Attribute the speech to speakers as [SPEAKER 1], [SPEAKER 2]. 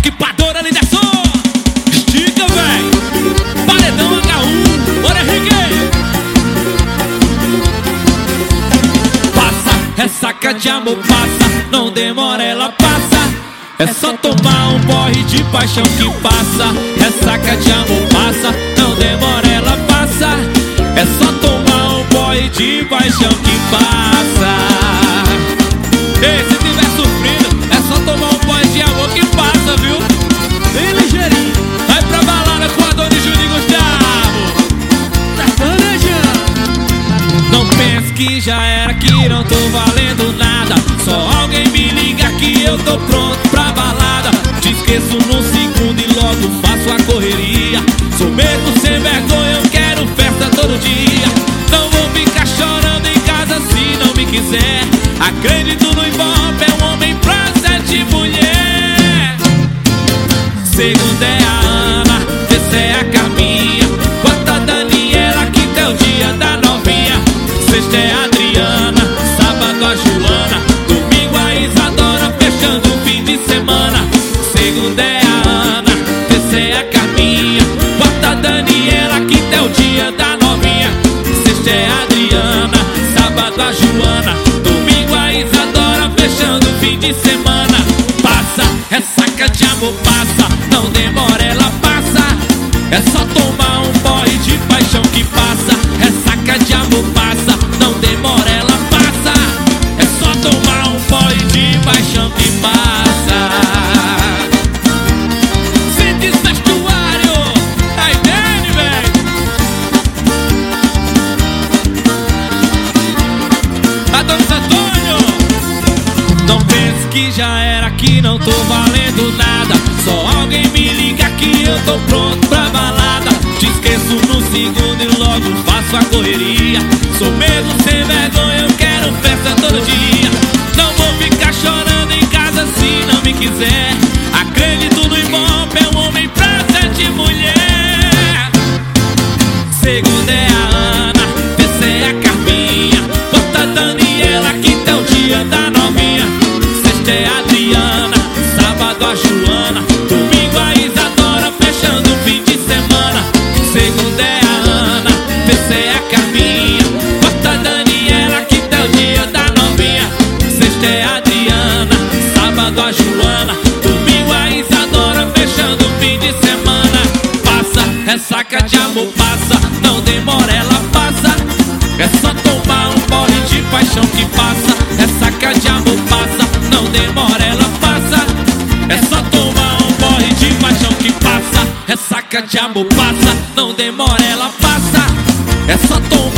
[SPEAKER 1] equipadora ligação. Estica, véi. Paredão H1, bora Henrique. Passa, ressaca de amor passa, não demora ela passa. É só tomar um porre de paixão que passa. Ressaca de amor passa, não demora ela passa. É só tomar um porre de paixão que passa. Ei, se tiver sofrido, é só tomar um porre de amor que passa, viu? Bem ligeirinho. Vai pra balada com a Dona Júlia e Gustavo. Tá planejando. Não pense que já era, que não tô valendo nada. Só alguém me liga que eu tô pronto pra balada. Te esqueço num segundo e logo faço a correria. Sou mesmo sem vergonha, eu quero festa todo dia. Não vou ficar chorando em casa se não me quiser. Acredito no Ibope, é um homem pra 7 mulher. Segunda é a Ana, terça é a Carminha, quarta a Daniela, quinta é o dia da novinha. Sexta é a Adriana, sábado a Joana, domingo a Isadora, fechando o fim de semana. Segunda é a Ana, terça é a Carminha, quarta a Daniela, quinta é o dia da novinha. Sexta é a Adriana, sábado a Joana, domingo a Isadora, fechando o fim de semana. Passa, ressaca de amor passa, não demora ela passa. É só tomar um porre de paixão que passa. Ressaca de amor passa, não demora ela passa. É só tomar um porre de paixão que passa. Sente vestuário, aí vem, véi. Adão Antônio. Não pense que já era, que não tô valendo nada. Só alguém me liga que eu tô pronto pra balada. Te esqueço no segundo e logo faço a correria. Sou mesmo sem vergonha, eu quero festa todo dia. Não vou ficar chorando em casa se não me quiser. Acredito no Ibope, é um homem pra 7 mulher. Segunda é a Ana, terça é a Carminha, quarta a Daniela, quinta é o dia da novinha. Sexta é a Adriana, sábado a Joana, domingo a Isadora, fechando o fim de semana. Segunda é a Ana, terça é a Carminha, quarta a Daniela, quinta é o dia da novinha. Sexta é a Adriana, sábado a Joana, domingo a Isadora, fechando o fim de semana. Passa, ressaca de amor passa, não demora ela passa. É só tomar um porre de paixão que passa. Ressaca de amor passa, não demora ela passa. É só tomar um porre de paixão que passa. Ressaca de amor passa, não demora ela passa. É só tomar